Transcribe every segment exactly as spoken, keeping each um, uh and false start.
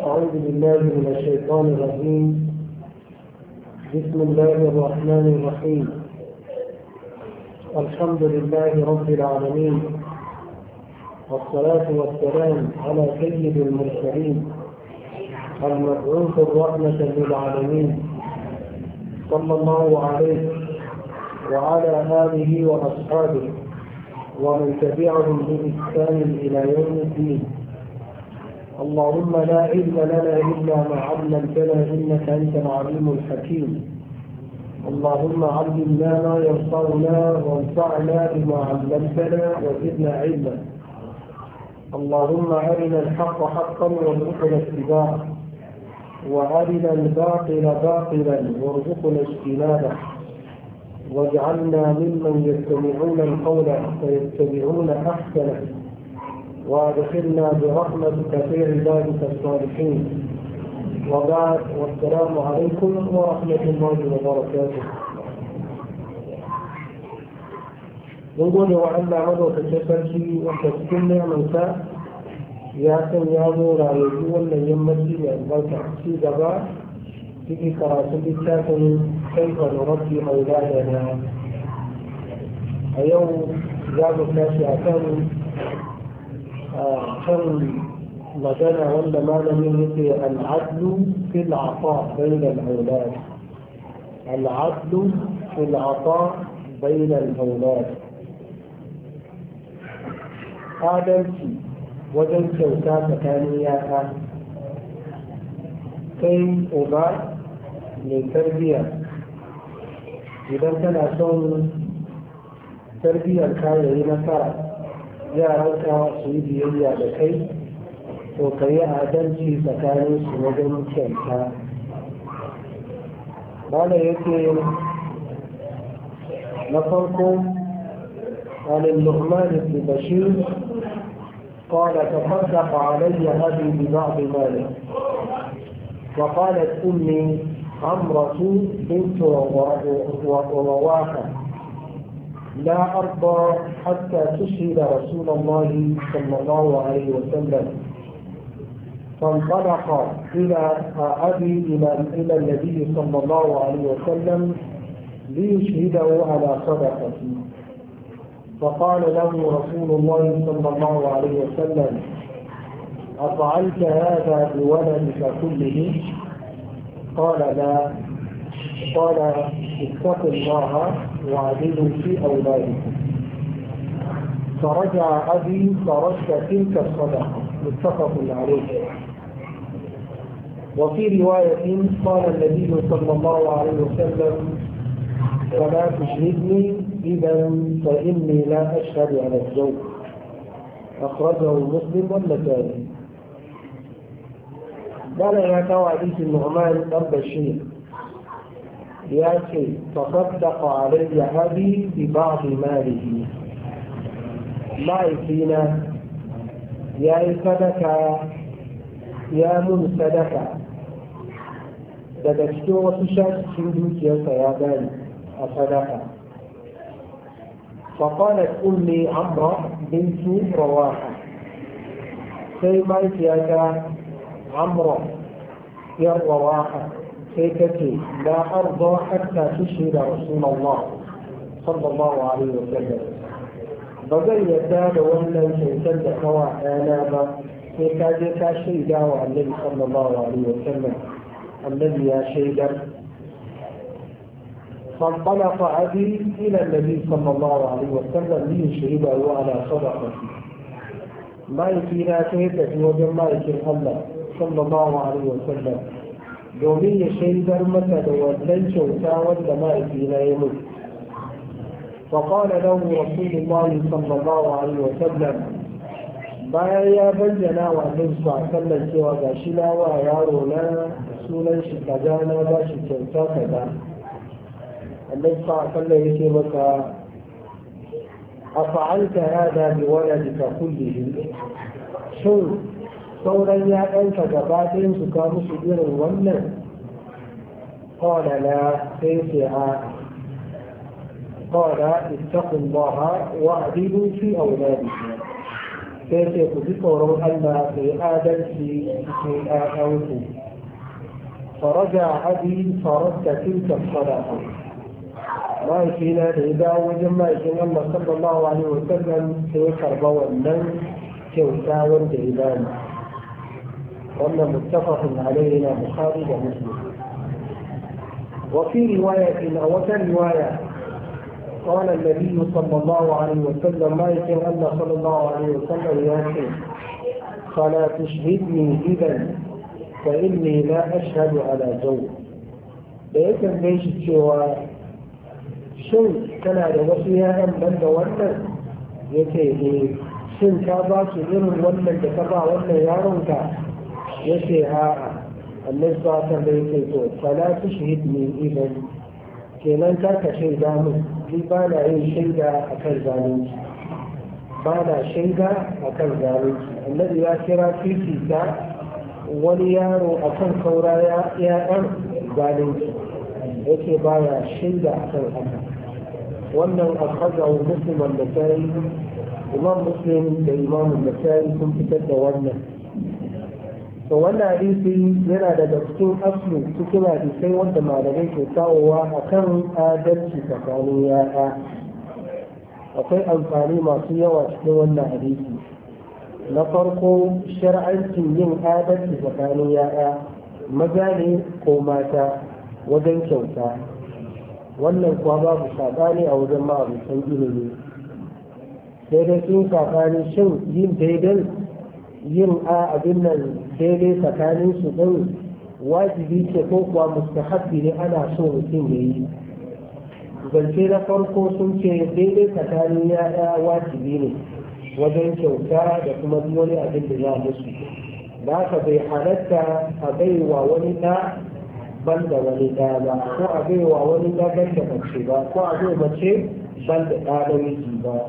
أعوذ بالله من الشيطان الرجيم. بسم الله الرحمن الرحيم. الحمد لله رب العالمين، والصلاة والسلام على سيد المرسلين المبعوث الرحمة للعالمين صلى الله عليه وعلى آله وأصحابه ومن تبعهم بإحسان إلى يوم الدين. اللهم لا علم لنا إلا ما علمتنا إنك أنت العليم الحكيم. اللهم علمنا ما ينفعنا وانفعنا بما علمتنا وزدنا علما. اللهم أرنا الحق حقا وارزقنا اتباعه، وأرنا الباطل باطلا وارزقنا اجتنابه، واجعلنا ممن يستمعون القول فيتبعون أحسنه، وادخلنا برحمتك في عبادك الصالحين. وبعد، والسلام عليكم ورحمة الله وبركاته. نقول وعلى عضو تشفرشي وتسكن منسى يا سن يا نور يقول لن يمشي البركة في دبا في قراءة الكتاب كيف نربي أولادنا. اليوم جاب الناس أكانوا kan magana wanda malamin yake al'adlu fil ata bayna al-awlad. al'adlu fil ata bayna al-awlad, adalci wajen kyauta tsakanin yaya. kai uba mai tarbiyya, idan kana son tarbiyyar ka yayi nasara, yaranka su yi biyayya da kai, to ka yi adalci tsakanin su wajen kyauta. Bala yake na farko عن النعمان بن بشير قال تصدق علي أبي ببعض ماله، وقالت أمي عمرة بنت رواحة لا أرضى حتى تشهد رسول الله صلى الله عليه وسلم. فانطلق إلى أبي إلى النبي صلى الله عليه وسلم ليشهده على صدقتي. فقال له رسول الله صلى الله عليه وسلم: أفعلت هذا بولدك كله؟ قال لا. قال: اتقوا الله واعدلوا في أولادكم. فرجع أبي فرد تلك الصدقة. متفق عليه. وفي رواية قال النبي صلى الله عليه وسلم: فلا تشهدني إذا فإني لا أشهد على الزوج. أخرجه مسلم والنسائي. قال يا حديث النعمان بن بشير ya ce tasaddaqa alayya abi bi ba'd malihi, mahaifina ya yi sadaka, ya mun sadaka daga cikin wasu shashin dukiyarsa ya gani a sadaka. فقالت أمي عمرة بنت رواحة، sai mahaifiyata عمرة يا رواحة سيكتي لا أرضى حتى تشهد رسول الله صلى الله عليه وسلم. بغي يداد ولا يشهد كوا آنابا سيكاجي كاشيدا والنبي صلى الله عليه وسلم الذي يا شيدا. فانطلق أبي إلى النبي صلى الله عليه وسلم ليشهده على صدقته. ما يفينا سيكتي وجمع الله صلى الله عليه وسلم domin ya shaidar masa da wannan kyauta wanda ma'aikina ya mutu. faƙala lahu rasulullahi sallallahu alaihi wa sallam, bayan ya bayyana wa annabi sallallahu cewa ga shi na wa yaro na sunan shi kaza, na ba shi kyauta kaza. annabi sallallahu ya ce masa: afa'alta hada bi waladika kullihi? shin sauran ya'yanka gaba ɗayan su ka musu irin wannan? qala la. sai ce a. qala ittaqu allaha wa'dilu fi awladikum. sai ce ku ji tsoron Allah ku yi adalci cikin ƴaƴanku faraja abi faradda tilka sadaqa mahaifina da ya dawo wajen mahaifin Allah sallallahu alaihi wa sallam sai ya karba wannan kyauta wanda ya bani wannan muttafaqun alaihi na Bukhari da Muslim وفي رواية أو رواية قال النبي صلى الله عليه وسلم ما يكن أن صلى الله عليه وسلم يأتي فلا تشهدني إذا فإني لا أشهد على جو لكن ليش سوى شن كان على وصيها من دولنا يتي شن كابا سجن ولا كابا ولا يارونك يتي ها الناس بعثا بيتي فلا تشهدني إذا kenan ka ka shaida min ni ba na yin shaida a kan zalunci ba na shaida a kan zalunci annabi ya kira fifita wani yaro a kan saura ya ɗan zalunci yake ba ya shaida a kan haka wannan alhazawa musliman da ta yi imam muslim da imamun da ta yi sun fitar da wannan to wannan hadisi yana daga cikin aslu cikin hadisai wanda malamai ke kawowa a kan adalci tsakanin ya'ya akwai amfani masu yawa cikin wannan hadisi na farko shar'ancin yin adalci tsakanin ya'ya maza ne ko mata wajen kyauta wannan kuwa babu saɓani a wajen ma'abutan ilimi sai dai sun saɓani shin yin daidai yin a abin nan daidai tsakanin su ɗin wajibi ce ko kuwa mustahabbi ne ana so mutum ya yi zance na farko sun ce daidai tsakanin ya'ya wajibi ne wajen kyauta da kuma wani abin da ya musu da haka bai halatta a baiwa wani ɗa ban da wani ɗa ba ko a baiwa wani ɗa ban da mace ba ko a bai mace ban da ɗa namiji ba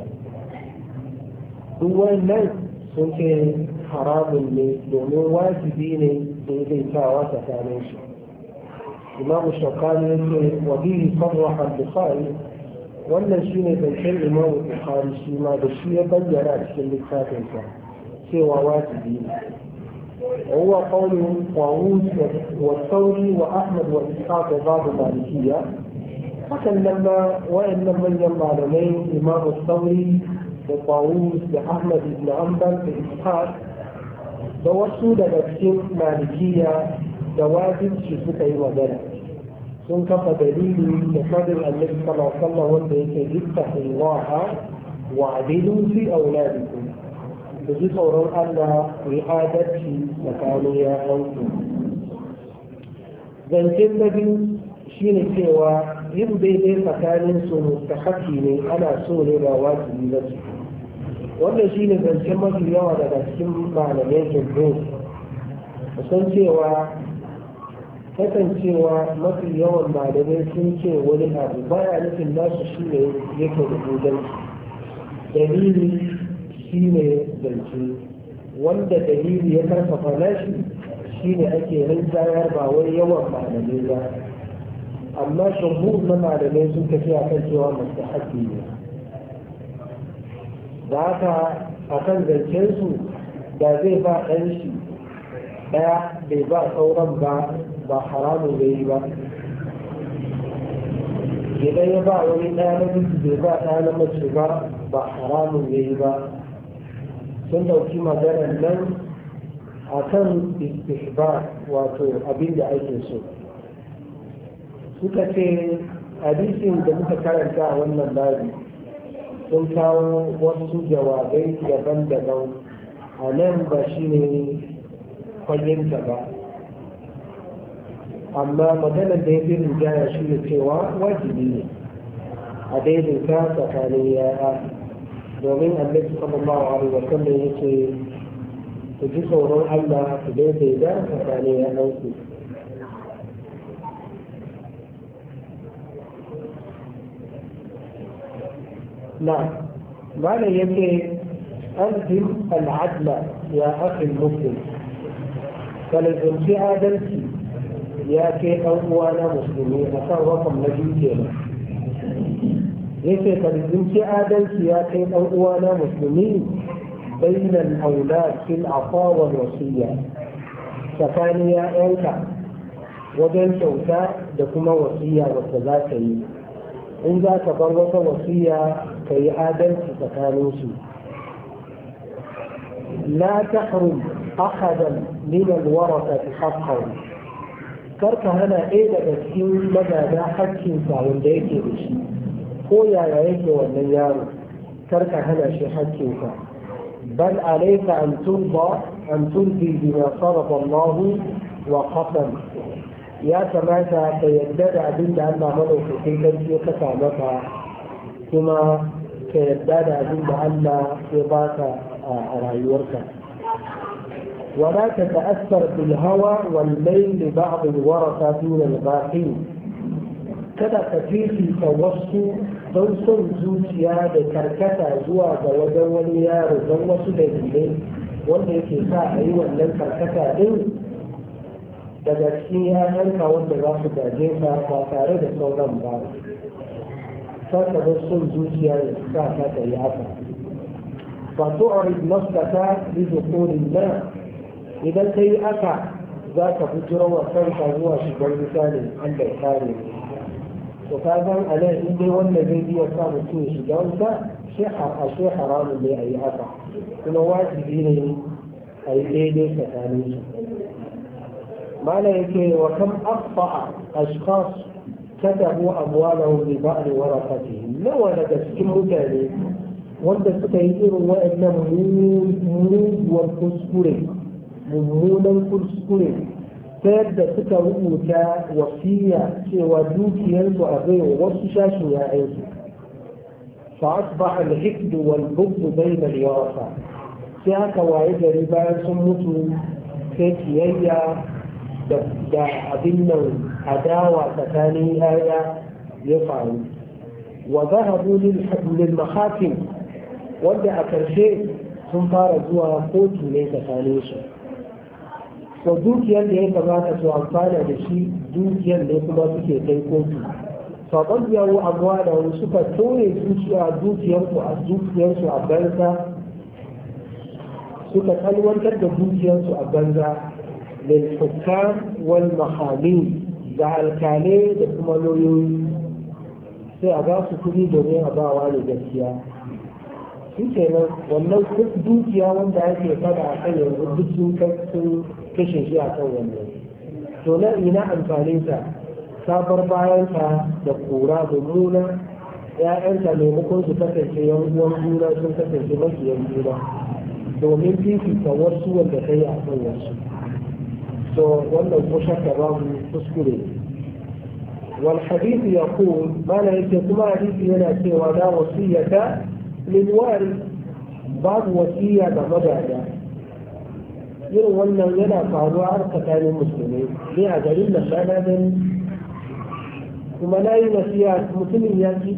duk wannan sun ce haramun ne domin wajibi ne daidaitawa tsakanin su imamu shakani ya ce wa bihi sarraha bukhari wannan shine zancen imamu bukhari shi ma da shi ya bayyana a cikin littafinsa cewa wajibi ne وهو قول طاووس والثوري واحمد واسحاق وبعض المالكيه حكم لما وان لم يجمع علمين امام الثوري وطاووس واحمد بن حنبل واسحاق da wasu daga cikin malikiya da wajibci suka yi magana sun kafa dalili da fadin annabi sallallahu alaihi wasallam wanda yake ittaqullaha wa adilu fi auladikum da ji tsoron Allah ku yi adalci tsakanin yayanku zancen na biyu shine cewa yin daidai tsakanin su mustahabbi ne ana so ne ba wajibi ba ce wannan shi ne zancen mafi yawa daga cikin malamai jumhur san cewa kasancewa mafi yawan malamai sun ce wani abu baya nufin nasu shi ne yake da gudanci dalili shi ne zance wanda dalili ya karfafa nashi shi ne ake rinjayar ba wai yawan malamai ba amma jumhur na malamai sun tafi a kan cewa mustahabbi ne da haka a kan zancensu da zai ba ɗan shi ɗaya bai ba sauran ba ba haramun ya yi ba idan ya ba wani ɗaya na miji bai ba ɗaya na mace ba ba haramun ya yi ba sun ɗauki maganar nan a kan istihbar wato abin da ake so suka ce hadisin da muka karanta a wannan babi sun kawo wasu jawabai daban-daban a nan ba shi ne kwallinta ba amma maganar da ya fi rinjaya shi ne cewa wajibi ne a daidaita tsakanin yaya domin annabi sallallahu alaihi wa sallam yake ku ji tsoron Allah ku daidaita tsakanin yayanku نعم معنى يمكن ألزم العدل يا أخي المسلم فلزم في عدلتي يا كي أوانا مسلمين أصار رقم نجيب ليس فلزم في عدلتي يا كي أوانا مسلمين بين الأولاد في العطاء والوصية ثانية أنت وجن توتا دكما وصية وتذاكي إن ذاك ضربة وصية كي آدم تتكالوسي لا تحرم أحدا من الورثة حقا كرك هنا إيه لكي مدى حكي فعون ديكي بشي هو يا يعيك والنيار كرك هنا شي حكي بل عليك أن ترضى أن ترضي بما فرض الله وقسم يا كما تيدد عبد أن عمله في تلك كسامك كما تيدد عبد أن يباك رأيورك ولا تتأثر بالهوى والميل لبعض الورثة دون الباقين كذا كثير توسط don son zuciya da karkata zuwa ga wajen wani yaro don wasu dalilai wanda yake sa a yi wannan karkata din daga cikin yayanka wanda za su gaje ka ba tare da sauran ba saka don son zuciya ya sa ka ta yi haka fa tu'rid nafsaka li dukhulin nar idan kai aka za ka bujiro wa kanka zuwa shigar mutane Allah ya kare to ka san a nan in dai wanda zai iya sa mutum ya shiga wanda shi a shi haramun ne a yi haka kuma wajibi ne a yi daidai tsakanin su mana yake wa kam aqta'a ashkhas katabu amwalahum li ba'd warathatihim nawa daga cikin mutane wanda suka yi irin wa'annan muguwar kuskure mummunan kuskure ta yadda suka rubuta wasiya cewa dukiyarsu a bai wasu shashin ya'yansu fa asbaha al-hikd wal bughd bayna al-warasa sai aka waye gari bayan sun mutu sai kiyayya da abin nan adawa tsakanin yaya ya faru wa zahabu lil mahakim wanda a karshe sun fara zuwa kotu ne tsakanin su to dukiyar da ya kamata su amfana da shi dukiyar da kuma suke kai kotu sabon yawo abuwa da wani suka tore zuciya dukiyarsu a dukiyarsu a banza suka kalwantar da dukiyarsu a banza lil hukam wal mahami da alkalai da kuma lauyoyi sai a ba su kuɗi domin a ba wa ne gaskiya shi kenan wannan dukiya wanda ake fada a kan yanzu duk sun kashe shi a kan wannan to na ina amfaninsa sabar bayansa da kura da nuna ‘ya'yanta maimakon su kasance yan uwan juna sun kasance makiyan juna domin fifita wasu wanda ta yi a kan wasu to wannan ko shakka babu kuskure wal hadisi ya ku mana yake kuma hadisi yana cewa da wasiyata lil wari babu wasiya ga magada irin wannan yana faruwa har tsakanin musulmai ne a garin nan na na gani kuma na yi nasiya mutumin ya ci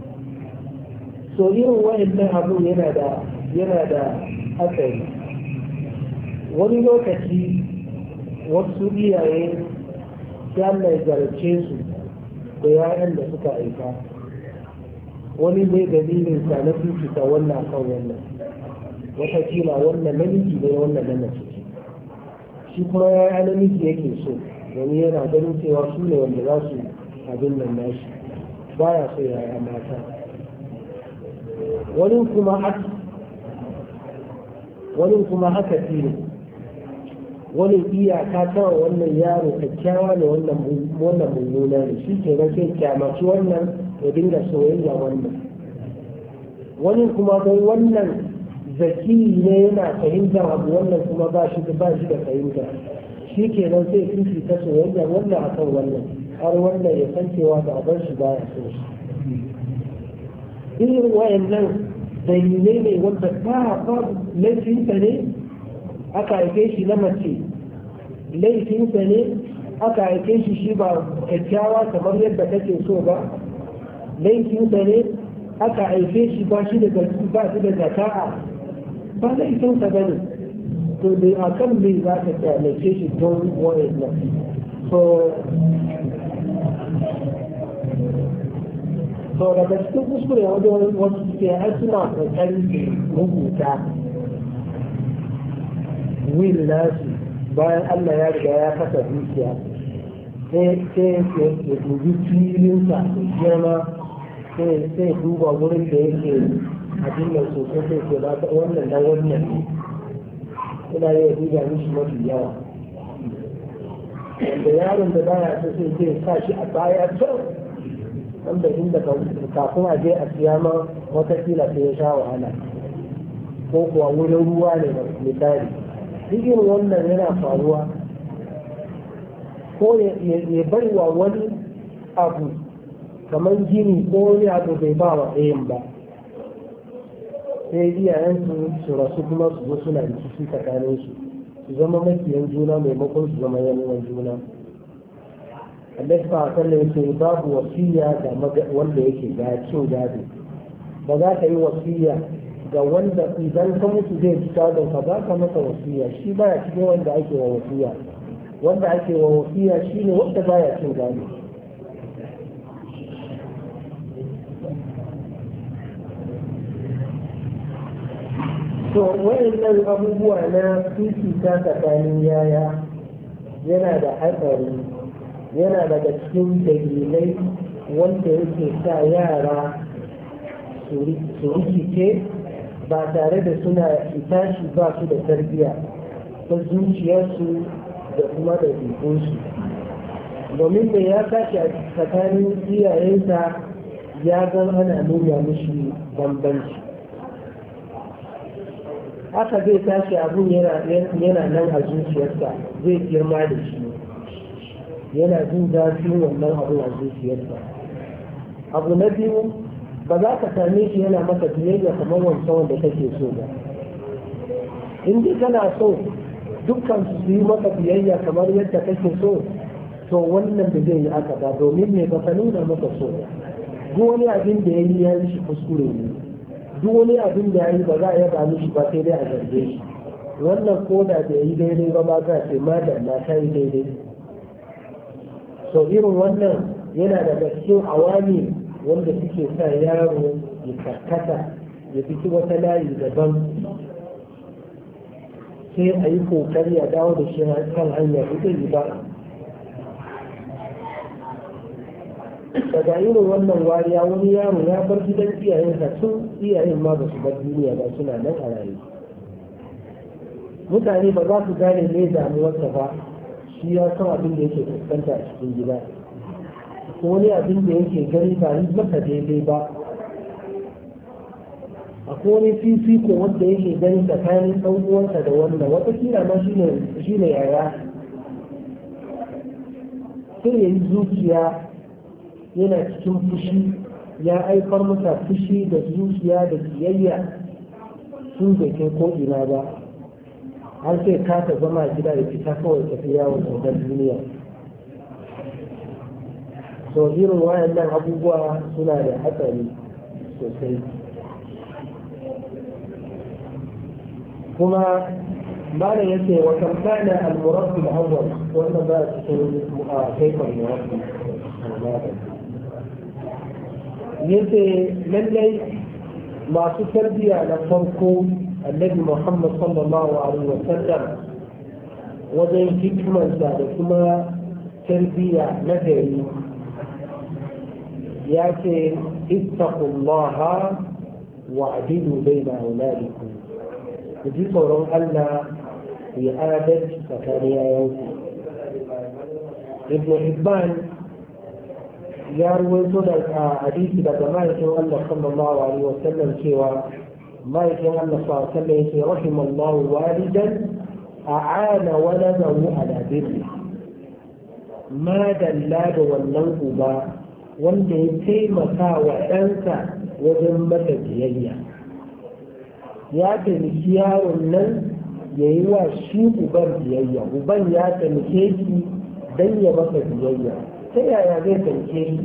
so irin wa'annan abun yana da yana da hatsari wani lokaci wasu iyaye sai Allah ya zarce su da yayan da suka aika wani ne dalilin sa na fifita wannan kan wannan watakila wannan namiji ne wannan na mace shi kuma ya namiji yake so domin yana ganin cewa su ne wanda za su abin nan nashi baya so ya mata wani kuma haka wani kuma haka ne wani iyaka kawai wannan yaro kyakkyawa ne wannan mummuna ne shi ke nan sai kyamaci wannan ya dinga soyayya wannan wani kuma don wannan zaki ne yana fahimtar abu wannan kuma ba shi da ba shi da fahimta shi ke nan sai fifi ta soyayya wannan akan wannan har wannan ya san cewa da abar shi baya so shi irin wayannan dalilai ne wanda ba ba laifinsa ne aka haife shi na mace laifinsa ne aka haife shi shi ba kyakkyawa kamar yadda kake so ba laifinsa ne aka haife shi ba shi da ba shi da zaka'a ba laifinsa ba ne to dai a kan me za ka kyalace shi don wa'in nan so so daga cikin kuskure wajen wasu suke har suna kokarin rubuta wil nasu bayan Allah ya riga ya kasa dukiya sai ya dubi filinsa girma sai duba wurin da yake abin da sosai sai ke ba wannan na wannan ina yi duba mishi mafi yawa wanda yaron da baya so sai zai sa shi a baya can wanda inda kafin a je a siya ma watakila sai ya sha wahala ko kuwa wurin ruwa ne misali irin wannan yana faruwa ko ya bai wa wani abu kamar gini ko wani abu bai ba wa ɗayan ba sai iyayensu su rasu kuma su zo suna rikici tsakanin su su zama makiyan juna maimakon su zama yanuwan juna Allah ba a yake babu wasiya ga wanda yake ga cin gado ba za ka yi wasiya ga wanda idan ka mutu zai ci gadon ka ba ka masa wasiya shi baya cikin wanda ake wa wasiya wanda ake wa wasiya shine wanda baya cin gado to wayannan abubuwa na fifita tsakanin yaya yana da hatsari yana daga cikin dalilai wanda yake sa yara su rikice ba tare da suna tashi ba su da tarbiyya ta zuciyarsu da kuma da jikinsu domin da ya tashi a tsakanin iyayensa ya gan ana nuna mishi bambanci haka zai tashi abun yana nan a zuciyarsa zai girma da shi yana jin zafin wannan abun a zuciyarsa abu na biyu ba za ka same shi yana maka biyayya kamar wancan wanda kake so ba in dai kana so dukkan su yi maka biyayya kamar yadda kake so to wannan da zai yi aka ba domin me ba ka nuna maka so duk wani abin da ya yi ya yi shi kuskure ne duk wani abin da ya yi ba za a yaba mishi ba sai dai a zarge shi wannan koda da ya yi daidai ba ba za ce ma da na ta yi daidai so irin wannan yana daga cikin awami wanda suke sa yaro ya karkata ya fiti wata layi daban sai a yi kokari a dawo da shi kan hanya ita yi ba daga irin wannan wariya wani yaro ya bar gidan iyayensa tun iyayen ma ba su bar duniya ba suna nan a rayu mutane ba za su gane ne damuwarsa ba shi ya san abin da yake fuskanta a cikin gida ko wani abin da yake gani ba yi masa daidai ba akwai wani fifiko wanda yake gani tsakanin ɗan uwansa da wannan watakila ma shi ne yaya sai ya yi zuciya yana cikin fushi ya aifar masa fushi da zuciya da kiyayya sun bai kai ko ina ba har sai kasa zama gida da fita kawai tafi yawon tsoron duniya so irin wayannan abubuwa suna da hatsari sosai kuma bada yake wa kamfana al-murabbi al-awwal wannan ba cikin kaifar murabbi yace lallai masu tarbiya na farko annabi Muhammad sallallahu alaihi wa sallam wajen hikimarsa da kuma tarbiya na gari ya ce ittaqullaha wa'dilu baina auladikum ku ji tsoron Allah ku yi adalci tsakanin yayanku ibn Hibban ya ruwaito da hadisi daga ma'aikin Allah sallallahu alaihi wa sallam cewa ma'aikin Allah sallallahu alaihi wa sallam yake rahimallahu walidan a'ana waladahu ala birri ma dalla da wannan uba wanda ya taimaka wa ɗansa wajen masa biyayya ya taimaki yaron nan ya yi wa shi uban biyayya uban ya taimake shi don ya masa biyayya ta yaya zai taimake shi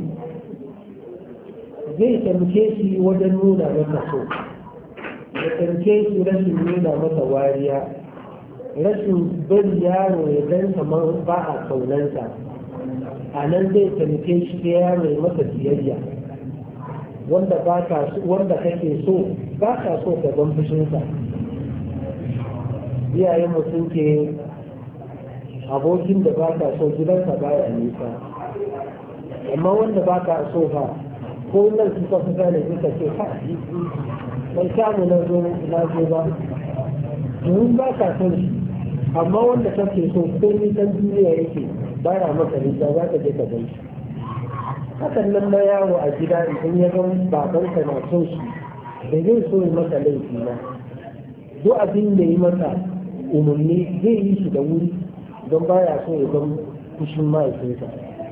zai taimake shi wajen nuna masa so ya taimake shi rashin nuna masa wariya rashin bari yaro ya dan kamar ba a kaunansa a nan zai taimake shi ta yaro ya masa biyayya wanda wanda kake so ba ka so ka zan fushinsa iyayen mu sun ke abokin da ba ka so gidansa baya nisa, amma wanda ba ka so ba ko nan suka fi gane suka ce ha ban samu na zo na zo ba domin ba ka son shi, amma wanda kake so ko nisan duniya yake baya maka nisa za ka je ka gan shi. Hakan nan na yawo a gida idan ya ga babanka na son shi da zai so yi masa laifi na duk abin da yi masa umarni zai yi shi da wuri don baya so ya zama fushin mahaifinsa.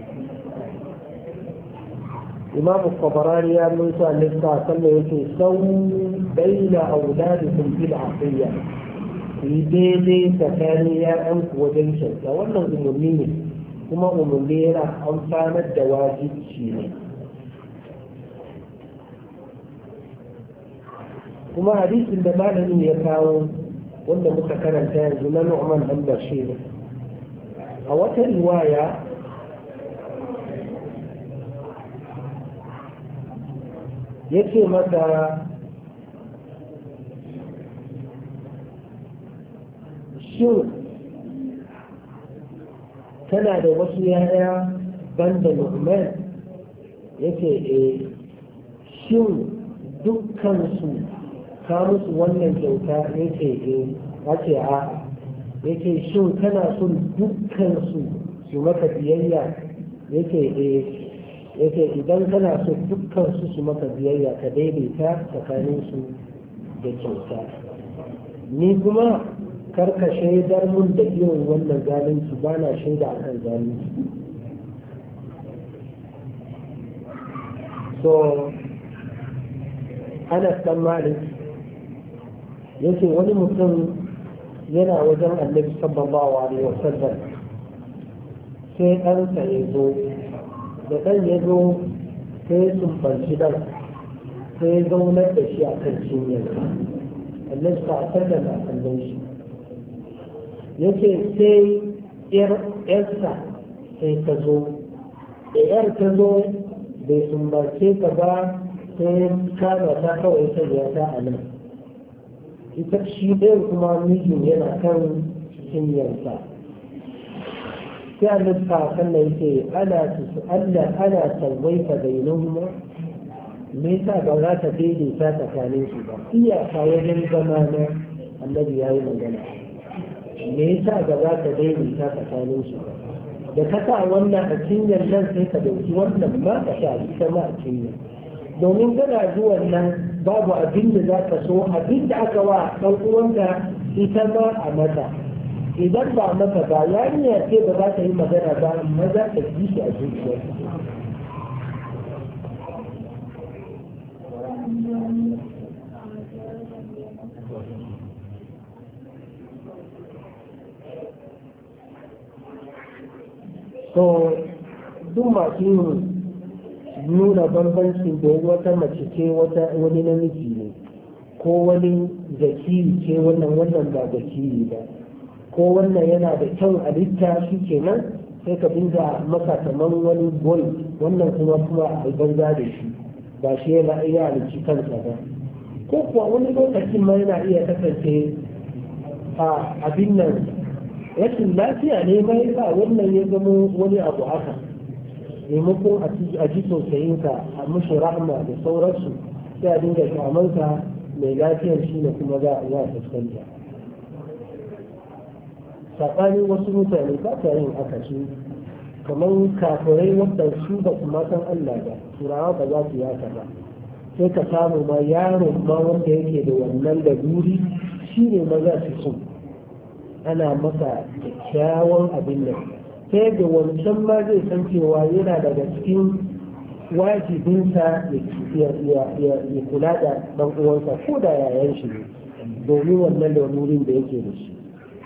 imamu kwabarani ya nuna a lissa sannan yake sau baina auladikum bil aqiyya yi daidai tsakanin ya'yanku wajen kyauta. Wannan umarni ne kuma umarni yana amfanar da wajibci ne. kuma hadisin da malamin ya kawo wanda muka karanta yanzu na Nu'man dan Bashir a wata riwaya yace mata shin tana da wasu yaya banda Nu'man? yace eh. shin dukkan su ka musu wannan kyauta? yake eh. wace a yake shin kana son dukkan su su maka biyayya? yake eh. yake idan kana son dukkan su su maka biyayya ka daidaita tsakanin su da kyauta. ni kuma karka shaidar mun da irin wannan zalunci ba na shaida a kan zalunci. so Anas dan Malik yace wani mutum yana wajen Annabi sallallahu alaihi wasallam sai ɗansa ya zo da ɗan ya zo sai sun banci ɗan sai zaunar da shi a kan cinyarsa. Annabi sallallahu alaihi wasallam a kallon shi yace sai ‘yarsa sai ta zo da ‘yar ta zo bai sumbace ka ba sai kama ta kawai ta ya ta a nan. ita shi ɗayan kuma mijin yana kan cinyarsa. sai annabi ta sanna yake ana Allah ana tsawaita bainahuma, me yasa ba za ta daidaita tsakanin su ba? iyaka wajen zama na annabi yayi magana, me yasa ba za ta daidaita tsakanin su ba? da ka sa wannan a cinyar nan sai ka dauki wannan ma ka sa ita ma a cinyar, domin kana zuwan nan babu abin da za ka so abin da aka wa ɗan uwanka ita ma a mata. idan ba maka ba yarinya ce ba za ta yi magana ba amma za ta ji shi a zuciyar. so duk masu yin nuna bambancin da wata mace ce wani namiji ne, ko wani zakiri ce wannan wannan ba zakiri ba, ko wannan yana da kyau a litta shi kenan sai ka dinga masa kamar wani boy, wannan kuma kuma a banza da shi ba shi yana iya halicci kansa ba. ko kuwa wani lokacin ma yana iya kasance a abin nan rashin lafiya ne ma yasa wannan ya zama wani abu haka, maimakon a ji tausayinka a mushi rahma da sauransu sai a dinga kyamanka mai lafiyar shi ne kuma za a fuskanta. tsakanin wasu mutane ba ta yin haka su kamar kafirai wadda su ba su matan Allah ba, turawa ba za su yaka ba. sai ka samu ma yaron ma wanda yake da wannan laburi shi ne maza su so ana masa kyakkyawan abin nan, sai da wancan ma zai san cewa yana daga cikin wajibinsa ya kula da ɗan uwansa ko da yayan shi ne, domin wannan lalurin da yake da shi.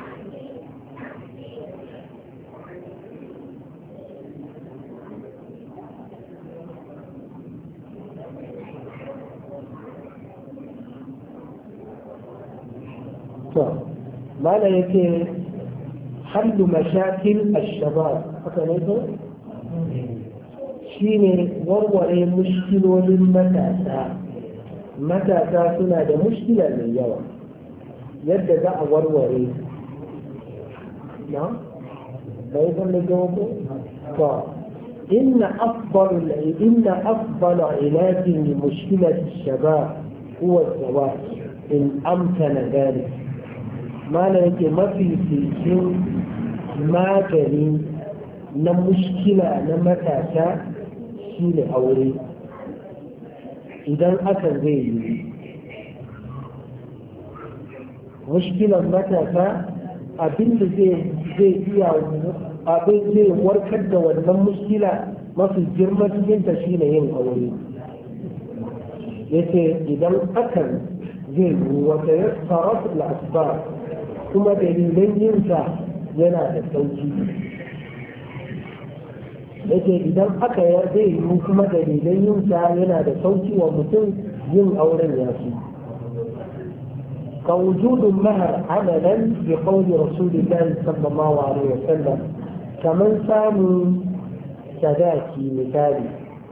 ماذا يكي حل مشاكل الشباب فكذا شيني وروري مشكل للمتاسا متاسا سنة ده مشكلة من يوم يبدأ وروري نعم أيضا لجوابه طيب إن أفضل إن أفضل علاج لمشكلة الشباب هو الزواج إن أمكن ذلك ما لك ما في سيسين ما كريم نمشكلة نمتاسا شيل أولي إذا أكل ذي مشكلة متاسا abin da zai iya abin zai warkar da wannan muskila mafi girma cikin ta shine yin aure yace idan hakan zai yi wata ya sarrafa al'asbar kuma dalilan yinsa yana da sauki yace idan aka ya zai yi kuma dalilan yinsa yana da sauki wa mutum yin auren ya fi كوجود المهر عملا بقول رسول الله صلى الله عليه وسلم كمن سامي سداكي مثالي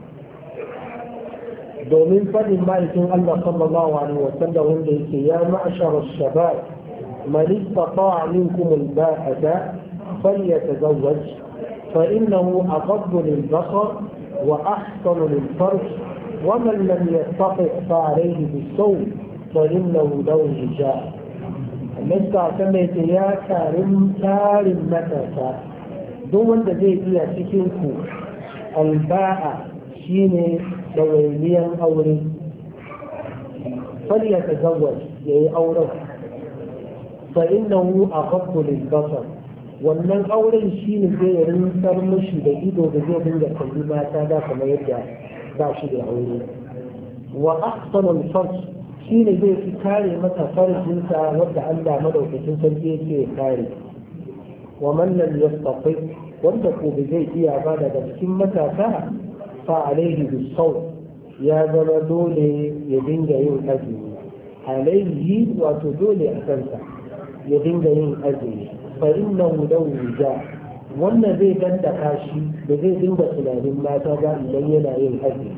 دومين فضل مالك الله صلى الله عليه وسلم وانده يا معشر الشباب من استطاع منكم الباءة فليتزوج فإنه أغض للبصر وأحسن للفرج ومن لم يستطع فعليه بالصوم فإنه له وجاء لسه سميت يا كارم كارم متى دون da zai iya cikin ku alba'a shine dawainiyan aure fali ya tazawwaj yayi auren fa innahu aqaddu lil basar wannan auren shine zai rintsar mishi da ido da zai dinga kalli mata da kamar yadda ba shi da aure wa ahsanu al farj shi ne zai fi kare masa farjinsa wadda Allah madaukakin sarki yake kare wa man lam yastati wanda ko bai zai iya ba daga cikin matasa fa alaihi bisawm ya zama dole ya dinga yin azumi alaihi wato dole a kansa ya dinga yin azumi fa innahu lahu wija wannan zai dandaka shi da zai dinga tunanin mata ba idan yana yin azumi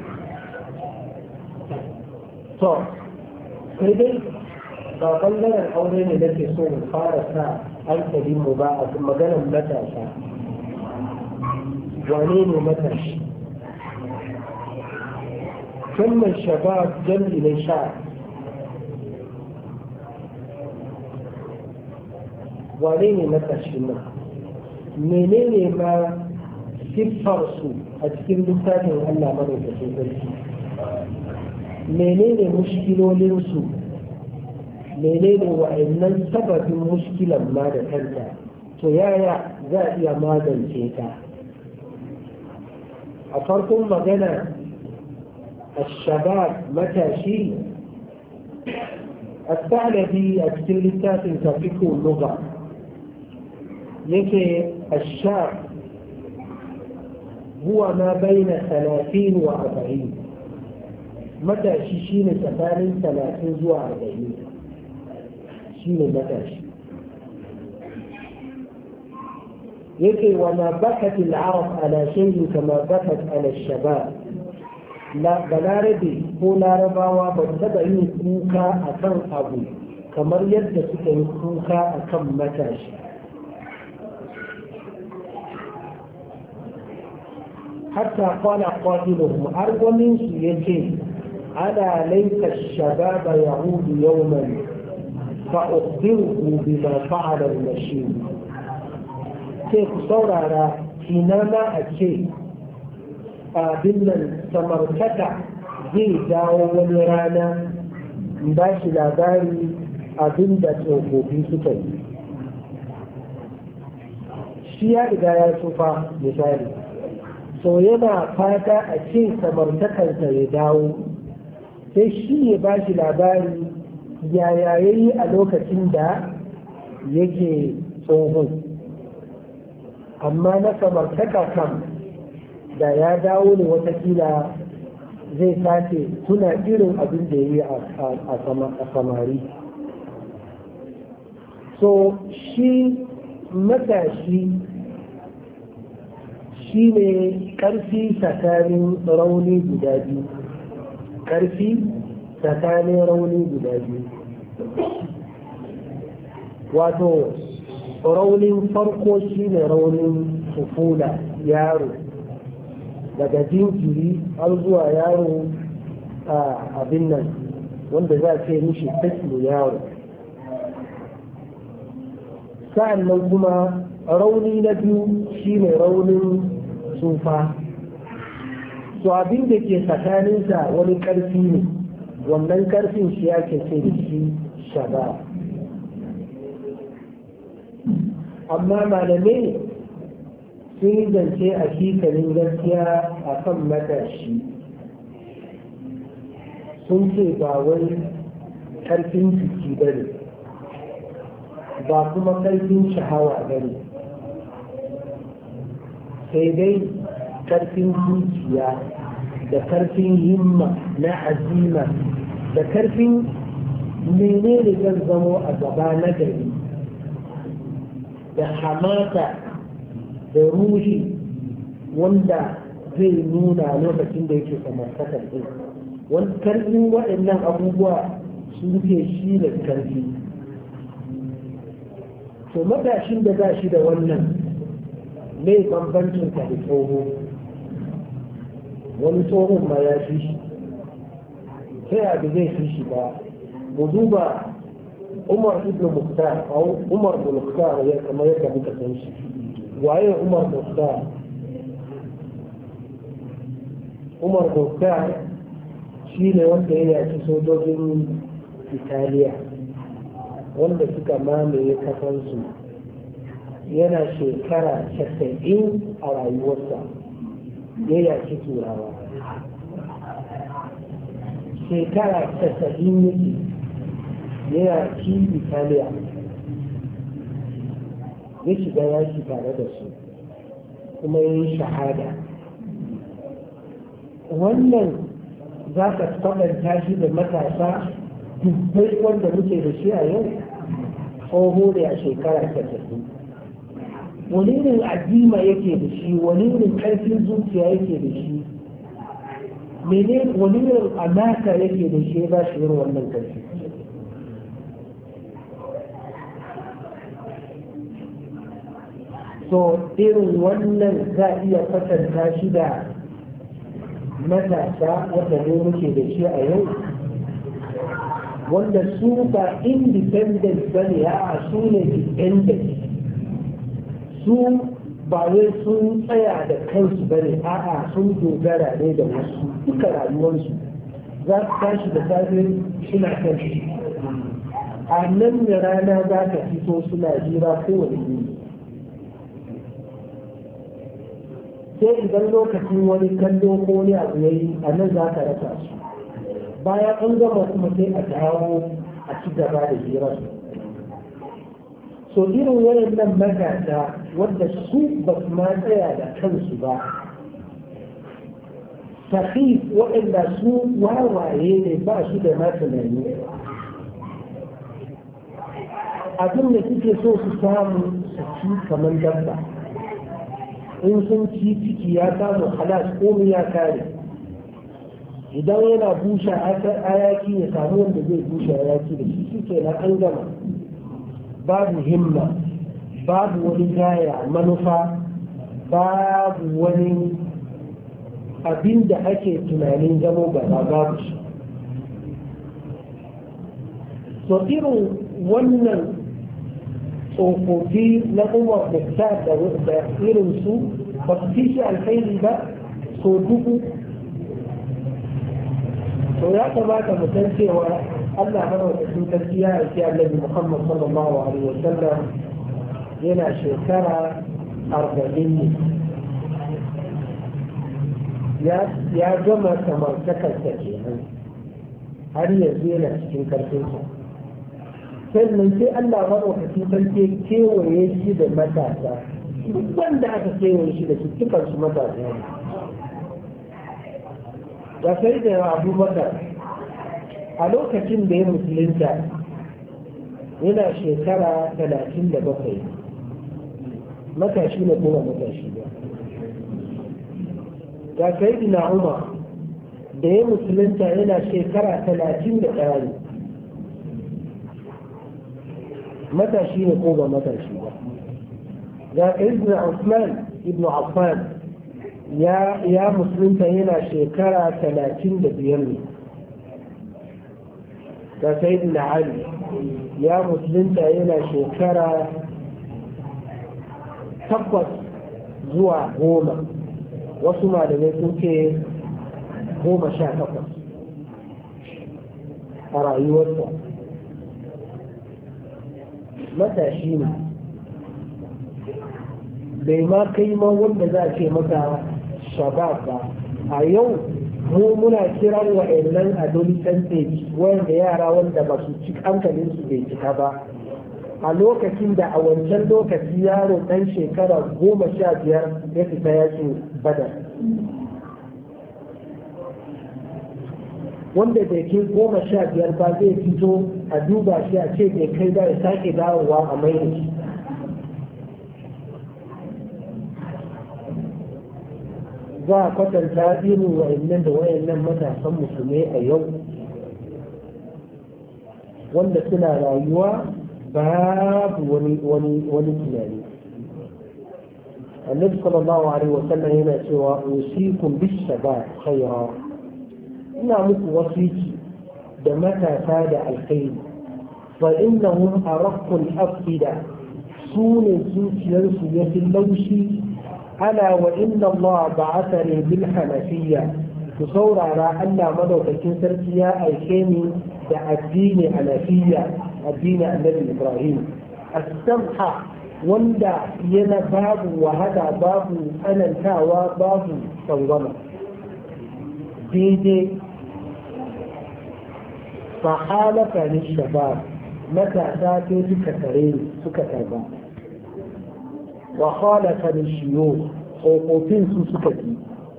to sai dai ga ɓangaren aure ne da ke so mu fara sa hankalin mu ba a maganar matasa wane ne matashi kalmar shabab jam'i na sha wane ne matashi nan menene ma siffar su a cikin littafin Allah madaukakin sarki menene mushkilolinsu menene wa'annan sababin mushkilan ma da kanta to yaya za a iya magance ta a farkon magana الشباب متاشي الثعلبي أكتب للتاسم تفكه اللغة يكي الشاب هو ما بين ثلاثين وأربعين matashi shi ne tsakanin talatin zuwa arba'in shi ne matashi yake wa ma bakat al-arab ala shay'in kama bakat ala shabab la balarabe ko larabawa ba su taba yin kuka akan abu kamar yadda suka yi kuka akan matashi hatta qala qatiluhum arwamin su yace ألا ليت الشباب يعود يوما فأخبره بما فعل المشين كيف صور على حينما أتي قابلنا سمرتك زي داو ونرانا باش لاباري أبندا توقفي سكي شيا إذا يا سوفا مثالي so yana fata a ce samartakarsa ya dawo sai shi ya ba shi labari yaya ya yi a lokacin da yake tsohon amma na samartaka kan da ya dawo ne watakila zai sace tuna irin abin da ya yi a samari so shi matashi shi ne ƙarfi tsakanin rauni guda biyu ƙarfi tsakanin rauni guda biyu wato raunin farko shi ne raunin tufula yaro daga jinjiri har zuwa yaro a abin nan wanda za a ce mishi tafiyo yaro. sa'an nan kuma rauni na biyu shi ne raunin tsufa. to abin da ke tsakaninsa wani ƙarfi ne, wannan ƙarfin shi ake ce da shi shaba. amma malamai sun yi zance a kikalin gaskiya a kan matashi, sun ce ba wani ƙarfin jiki ba ne, ba kuma ƙarfin shahawa ba ne, sai dai ƙarfin zuciya da ƙarfin himma na azima da ƙarfin menene zan zamo a gaba na gari da hamata da ruhi wanda zai nuna lokacin da yake samartakar ɗin. wani ƙarfin waɗannan abubuwa su ke shi da ƙarfi. to matashin da za shi da wannan mai bambancin ka da tsoho, wani tsohon ma ya fi shi, sai abu zai fi shi ba. mu duba umar ibn mukhtar au umar ibn mukhtar ya kamar yadda muka san shi. waye umar mukhtar? umar mukhtar shi ne wanda ya yaki sojojin italiya wanda suka mamaye kasansu. yana shekara casa'in a rayuwarsa ya yaki turawa. shekara casa'in yake ya yaki italiya, ya shiga yaki tare da su kuma ya yi shahada. wannan za ka kwatanta shi da matasa dubbai wanda muke da shi a yau, tsoho ne a shekara casa'in. wani irin azima yake da shi, wani irin ƙarfin zuciya yake da shi, mene wani irin amaka yake da shi ba shi yin wannan ƙarfi. so irin wannan za a iya kwatanta shi da matasa wanda ne muke da shi a yau, wanda su ba independent ba ne, a su ne dependent. su ba wai sun tsaya da kansu ba ne, a'a sun dogara ne da wasu duka rayuwarsu. za su tashi da safe suna kan shi, a nan da rana za ka fito suna jira kowane ne. sai idan lokacin wani kallo ko wani abu ya yi, a nan za ka rasa su. bayan an gama kuma sai a dawo a ci gaba da hirar. so irin wayannan magata wadda su ba su ma tsaya da kansu ba, sahi waɗanda su wawaye ne ba su da ma tunani, abin da suke so su samu su ci kamar dabba. in sun ci ciki ya samu halas komai ya kare. idan yana bushe ayaki ya samu wanda zai bushe ayaki da shi suke na an gama. babu himma, babu wani gaya manufa, babu wani abin da ake tunanin zamo gaba babu shi. so irin wannan tsofaffi na umar da ta da irin su ba su fi shi alkhairi ba so dubu. to ya kamata mu san cewa Allah madaukakin sarki ya aiki Annabi Muhammad sallallahu alaihi wa sallam yana shekara arba'in ne, ya gama samartakarsa kenan har yanzu yana cikin karfinsa. sannan sai Allah madaukakin sarki kewaye shi da matasa, duk wanda aka kewaye shi da su dukkan su matasa ne. ga sai da Abubakar a lokacin da ya musulunta yana shekara talatin da bakwai, matashi ne kuma matashi ba. ga sai da Umar da ya musulunta yana shekara talatin da ɗaya. matashi ne ko ba matashi ba. ga ibn Usman ibn Affan ya ya musulunta yana shekara talatin da biyar ne. ga sayyidina Ali ya musulunta yana shekara takwas zuwa goma, wasu malamai sun ce goma sha takwas a rayuwarsa. matashi ne bai ma kai ma wanda za a ce maka shabab ba. a yau mu muna kiran wa'annan adolescent age wanda yara wanda ba su ci hankalin su bai cika ba. a lokacin da a wancan lokaci yaro ɗan shekara goma sha biyar ya fita yakin badar, wanda bai kai goma sha biyar ba zai fito a duba shi a ce bai kai ba ya sake dawowa a mai da shi. za a kwatanta irin wa'annan da wa'annan matasan musulmai a yau wanda suna rayuwa babu wani wani wani tunani. annabi sallallahu alaihi wa sallam yana cewa usikum bis-shabab khayra, ina muku wasiki da matasa da alkhairi. fa innahum araqqul afida, su ne zuciyarsu ya fi laushi. ala wa inna Allah ba'athani bil hanafiyya, ku saurara Allah madaukakin sarki ya aike ni da addini hanafiyya, addini annabi Ibrahim. as-samha, wanda yana babu wahala, babu tsanantawa, babu tsangwama, daidai. fahalafa ni shabab, matasa sai suka tare suka karba. wa khalafa ni shiyo, tsofaffin su suka ki.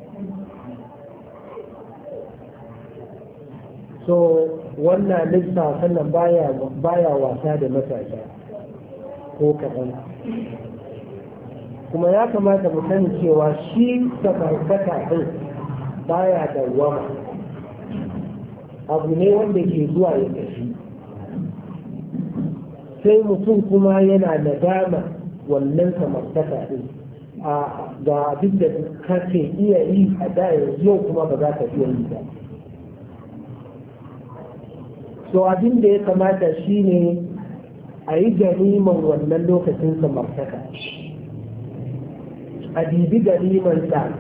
so wannan lissa sannan baya baya wasa da matasa ko kaɗan. kuma ya kamata mu sani cewa shi samartaka ɗin baya dawwama, abu ne wanda ke zuwa ya tafi. sai mutum kuma yana nadama wannan samartaka ɗin ga abin da kake iya yi a da yau kuma ba za ka iya yi ba. so abin da ya kamata shine a yi ganiman wannan lokacin samartaka, a dibi ganimansa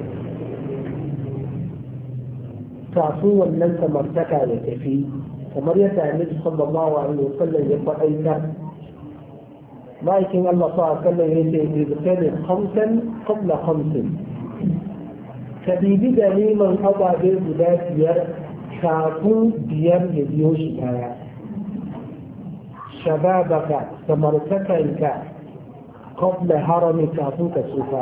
kafin wannan samartaka ya tafi, kamar yadda annabi sallallahu alaihi wasallam ya faɗaita. ma'aikin Allah sallallahu alaihi wasallam ya ce ibtani khamsan qabla khamsin, ka dibi ganiman ababe guda biyar kafin biyar ya biyo shi baya. shababaka, samartakanka, qabla harami, kafin ka tsufa.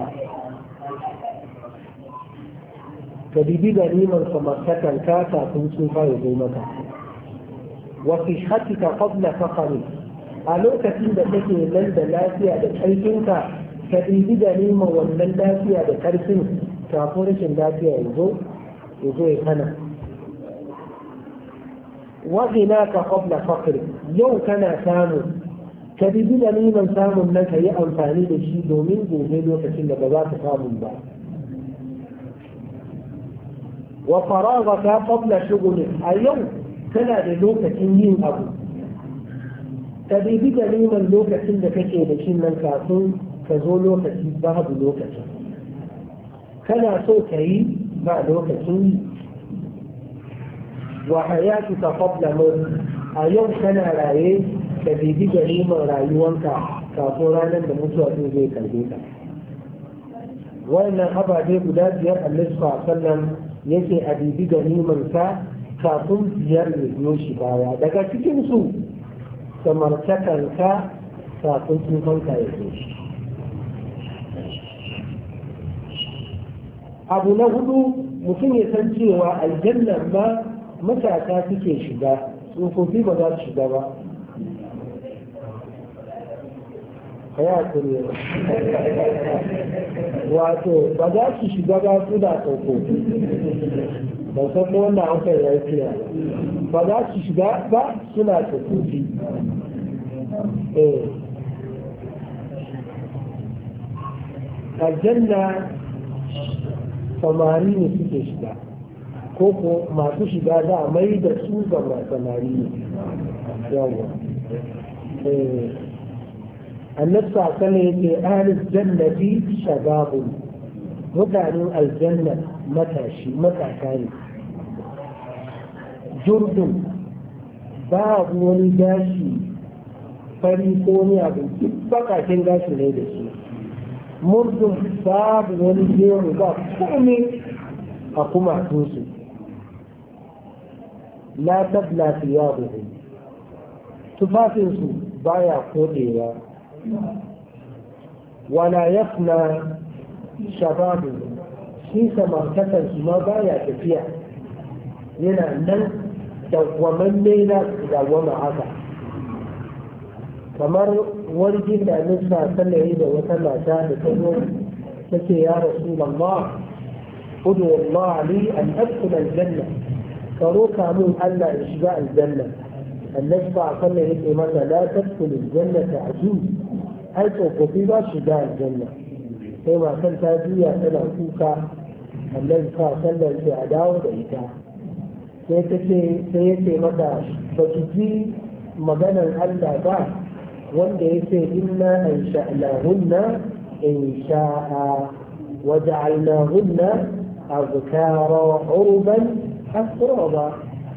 ka bibi ganiman samartakanka kafin tsufa ya zo maka. wa sihhatika qabla faqri, a lokacin da kake nan da lafiya da ƙarfinka, ka bibi ganiman wannan lafiya da ƙarfin kafin rashin lafiya ya zo ya zo ya hana. وغناك قبل فقر, yau kana samu, ka bi da neman samun nan ka yi amfani da shi domin gobe lokacin da ba za ka samu ba. wa faragaka qabla shughli, a yau kana da lokacin yin abu, ka bi da neman lokacin da kake da shi nan kafin ka zo lokaci babu lokacin. kana so ka yi ba lokacin yi. wa hayatuka qabla maut, a yau kana raye da bibi ganiman rayuwanka kafin ranar da mutuwa din zai karbe ka. wannan ababe guda biyar Allah sallallahu alaihi wasallam yake a bibi ganiman ka kafin biyar ya biyo shi baya. daga cikin su samartakanka kafin tsufanka ya zo. abu na hudu, mutum ya san cewa aljanna ma matasa suke shiga, tsofaffi ba za su shiga ba. ya kure wato ba za su shiga ba su da tsofaffi, ba san ko wannan an kai lafiya, ba za su shiga ba suna tsofaffi. eh aljanna samari ne suke shiga ko ko masu shiga za a mai da su ga samari ne yawa annabi sallallahu alaihi yake ahlul jannati shababun mutanen aljanna matashi matasa ne jurdun babu wani gashi fari ko ne abu duk bakakin gashi ne da shi murdun babu wani gero ba komai a kuma tunsu la tabla thiyabuhum tufafinsu baya kodewa wala yafna shababu shi samartakar su ma baya tafiya yana nan dawwamanne na dawwama haka kamar wani jin da nisa sallaye da wata mata da ta zo ta ce ya rasulallah udu Allah li an adkhula aljanna karo kamun Allah ya shiga aljanna annabi ba sallah yake mata la tadkhul aljannata ajuz ai tsofaffi ba shiga aljanna sai matan ta juya tana kuka annabi ba sallah yake a dawo da ita sai ta ce sai yake mata ba ki ji maganar Allah ba wanda yake inna ansha'nahunna insha'a waja'alnahunna azkara urban asraba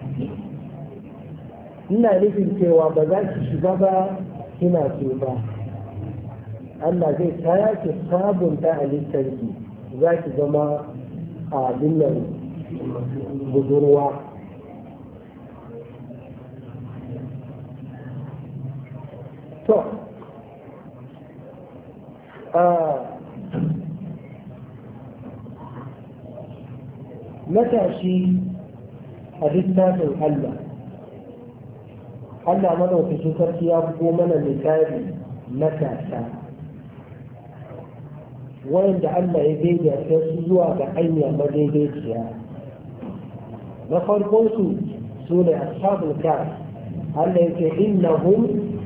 ina nufin cewa ba za ki shiga ba kina ce ba Allah zai kaya ki sabunta halittarki za ki zama a dinnan budurwa to matashi a littafin Allah Allah madaukakin sarki ya bugo mana misali matasa wanda Allah ya daidaita su zuwa ga hanya madaidaiciya na farkon su su ne ashabul kaf Allah yake innahum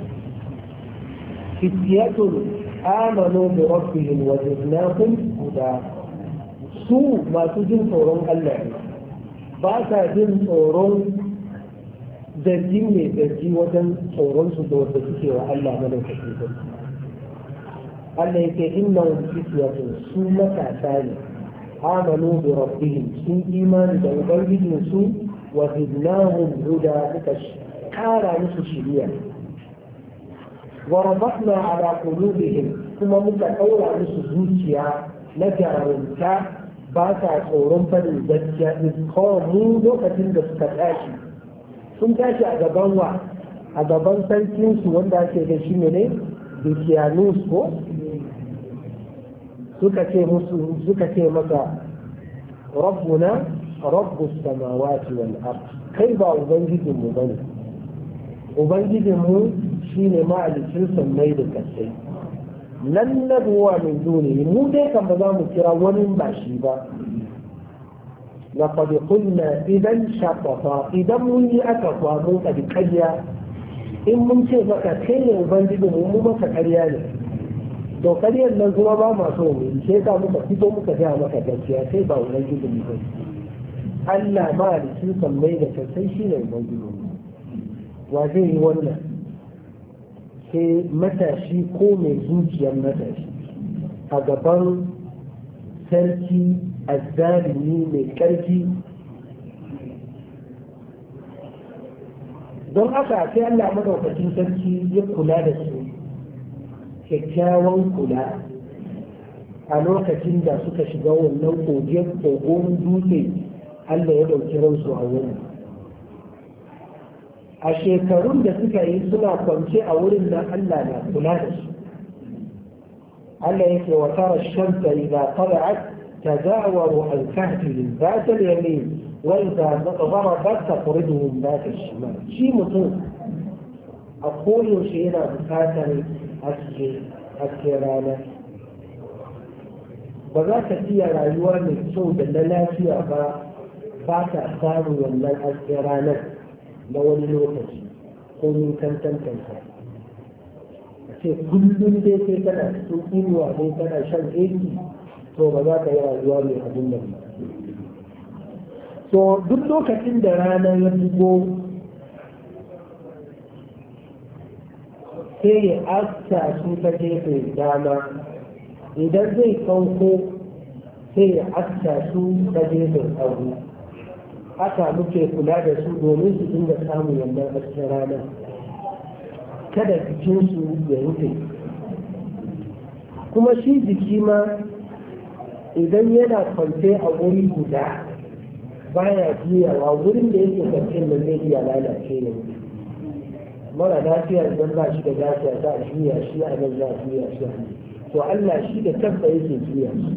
fityatun amanu bi rabbihim wa zidnahum huda su masu jin tsoron Allah ne ba sa jin tsoron zargi ne zargi wajen tsoronsu da wanda suke wa Allah madaukakin sarki Allah yake inna fityatun su matasa ne amanu bi rabbihim sun imani da ubangijin su wa zidnahum huda suka kara musu shiriya wa rabatna ala qulubihim kuma muka daura musu zuciya na jarumta ba sa tsoron faɗin gaskiya in kawai mu lokacin da suka tashi sun tashi a gaban wa a gaban sarkinsu wanda ake da shi ne Dukiyanus ko suka ce musu suka ce maka rabbuna rabbus samawati wal ard kai ba ubangijin mu bane ubangijin mu shine ma'alicin sammai da kasai lan nabuwa min duni mu dai kan ba za mu kira wani ba shi ba laqad qulna idan shaqafa idan mun yi aka kwamo ka kariya in mun ce maka kai ne ubangiji mu mu maka kariya ne to kariyar nan kuma ba ma so mu sai ka muka fito muka ga maka gaskiya sai ba ubangiji mu ba Allah ma da shi sammai da sai shi ne ubangiji mu wa zai yi wannan sai matashi ko mai zuciyar matashi a gaban sarki azzalimi mai ƙarfi don haka sai Allah madaukakin sarki ya kula da su kyakkyawan kula a lokacin da suka shiga wannan kogen kogon dutse Allah ya ɗauki ransu a wurin a shekarun da suka yi suna kwance a wurin nan Allah na kula da su Allah yake wa tara shamsa idza tala'at tazawaru an kahfihim ذات اليمين وإذا ضربت تقرضهم ذات الشمال شي mutum a koyaushe yana bukatar haske rana ba za ka iya rayuwa mai kyau da na lafiya ba ba ka samun wannan haske ranar na wani lokaci ko min kantantansa ce kullum dai sai kana cikin inuwa dai kana shan aiki to ba za ka yi rayuwa mai abin nan ba. To duk lokacin da rana ya shigo sai ya asta su ta gefe dama, idan zai sauko sai ya asta su ta gefen hagu. Haka muke kula da su domin su dinga samun wannan hasken rana, kada jikinsu ya rufe. Kuma shi jiki ma idan yana kwance a wuri guda baya juyawa, wurin da yake kwance da zai iya lalace ne. Mara lafiya idan ba shi da lafiya za a juya shi a nan za a juya shi, to Allah shi da tabba yake juya shi.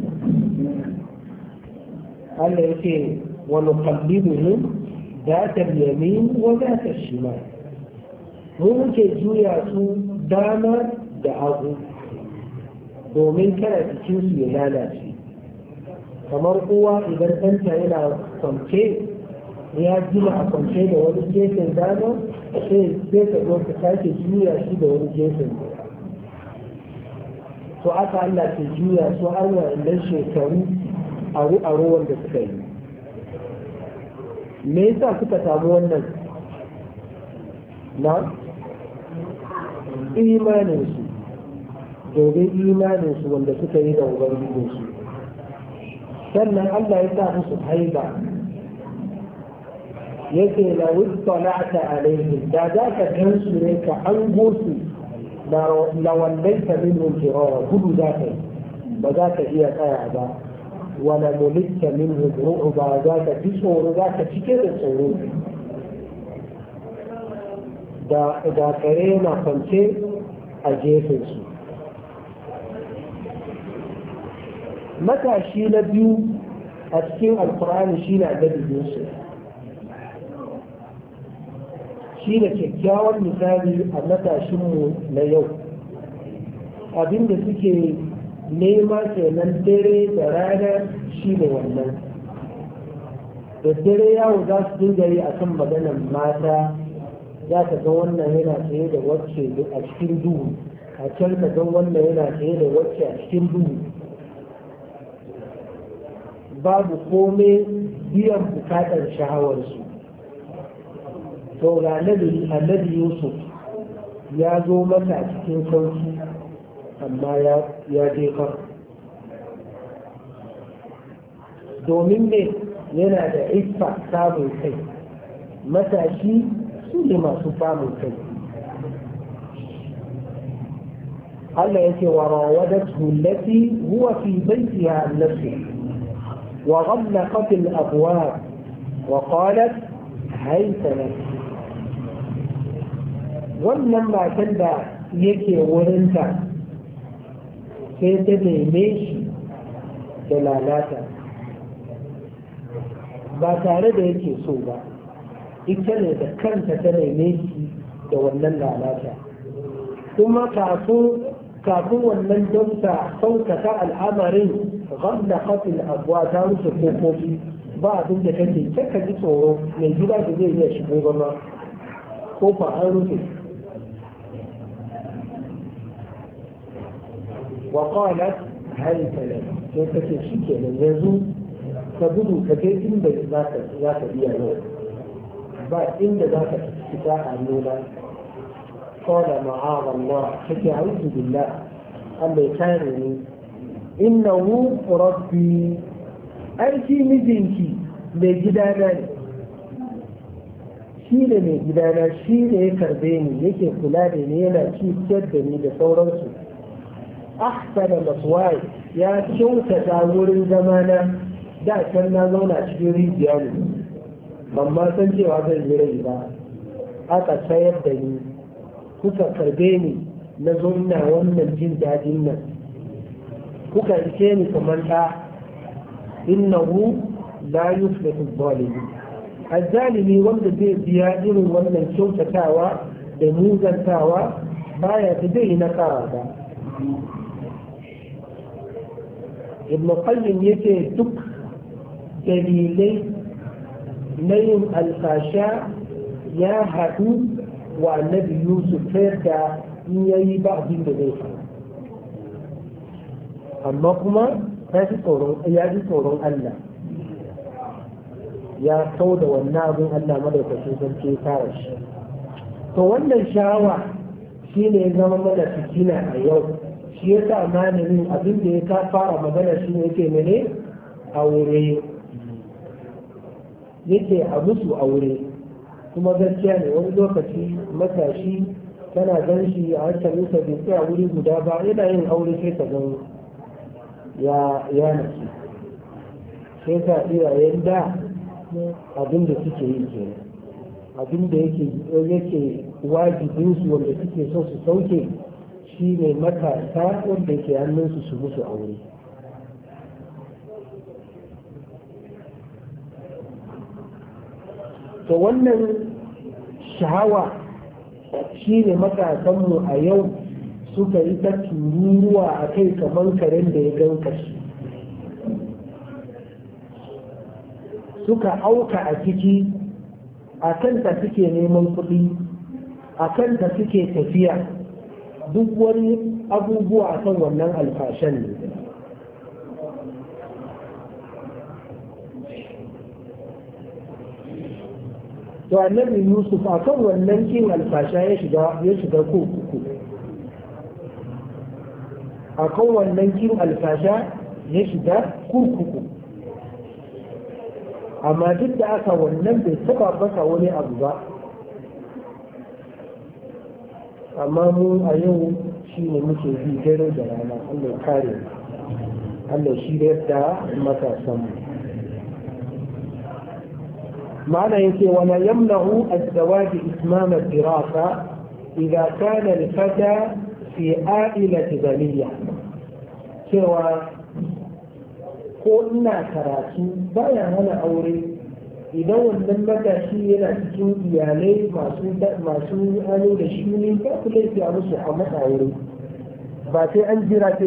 Allah yake wa nuqallibuhum ذات اليمين وذات الشمال. mu muke juya su dama da hagu domin kada jikinsu ya lalace. Kamar uwa idan ɗanta yana kwance ya jima a kwance da wani gefen dama sai ka zo ka sake juya shi da wani gefen. to aka Allah ke juya su har wa'annan shekaru a ruwan da suka yi. Me yasa suka samu wannan? Na imaninsu, domin imaninsu wanda suka yi da ubangijinsu. sannan Allah ya sa musu haiba, yake la wuttala'ta alaihim, da za ka gan su ne ka an gosu la wallaita minhum firara, gudu za ka yi ba za ka iya tsaya ba. wala mulitta minhum ru'ba, za ka ji tsoro, za ka cike da tsoro. da da kare na kwance a gefen su. matashi na biyu a cikin alkur'ani shi na annabi Yusuf, shi da kyakkyawan misali a matashinmu na yau. abinda suke nema kenan dare da rana shi ne wannan. da dare yawo za su dinga yi a kan maganar mata, za ka ga wannan yana tsaye da wacce a cikin duhu, a can ka ga wannan yana tsaye da wacce a cikin duhu. babu komai biyan bukatar shahawarsu. to ga annabi Yusuf ya zo mata cikin sauki amma ya jefar, domin ne yana da iffa samun kai. matashi su ne masu samun kai. Allah ya ce wa rawadatu allati huwa fi baytiha an nafsihi wa ghallaqat al-abwab wa qalat hayta lak. wannan matan da yake wurinta sai ta neme shi da lalata ba tare da yake so ba, ita ne da kanta ta neme shi da wannan lalata. kuma kafin wannan don ta saukata al'amarin gamda kafin abuwa ta rufe kofofi, ba abin da take kaka ji tsoro mai gida da zai iya shigo gama kofa an rufe. وقالت هل لك كيف تشكي من يزو تبدو كجيت إن ذاك ذاك بيانو بعد إن ذاك استفتاح النولا. قال معاذ الله حكي أعوذ بالله أن يكانني إنه ربي أرشي مزنكي لجدانا shi ne mai gidana, shi ne ya karbe ni yake kula da ni yana ci da ni da sauransu. ahsana maswai, ya kyautata wurin zamana. da can na zauna cikin rijiya ne, ban ma san cewa zan yi rai ba. aka tsayar da ni, kuka karbe ni na zo ina wannan jin dadin nan, kuka rike ni kamar ɗa. innahu la yuflihu zalimin, azzalimi wanda zai biya irin wannan kyautatawa da muzantawa baya da zai nasara ba. ibn qayyim yace duk dalilai na yin alfasha ya haɗu wa annabi Yusuf ta yadda in ya yi ba abin da zai faru amma kuma ya ji tsoron Allah ya kau da wannan abin Allah madaukakin sarki ya kare shi to wannan shawa shi ne ya zama mana fitina a yau shi ya sa malamin abin da ya ka fara magana shi ne yake mene aure yake a musu aure kuma gaskiya ne wani lokaci matashi tana gan shi a hankalinsa bai tsaya wuri guda ba yana yin aure sai ka gan ya ya nace sai ka iyayen da abin da suke yi kenan abin da yake yake wajibin su wanda suke so su sauke shi ne matasa wanda ke hannunsu su musu aure to wannan shahawa shi ne matasanmu a yau suka yi ta tururuwa a kai kamar karen da ya gan kashi suka auka a ciki a kanta suke neman kuɗi a kanta suke tafiya duk wani abubuwa a kan wannan alfashan ne to annabi yusuf a kan wannan kin alfasha ya shiga ya shiga kurkuku a kan wannan kin alfasha ya shiga kurkuku amma duk da aka wannan bai taba baka wani abu ba amma mu a yau shi ne muke bi dare da rana Allah ya kare Allah shi da yadda matasan mu معنى يقول ولا يمنع الزواج إتمام الدراسة إذا كان الفتى في عائلة غنية سوى قلنا كراسي بايا هنا أوري إذا ولم متى yana cikin iyalai masu masu hannu da shi ne ba ku laifi a musu a masa aure ba sai an jira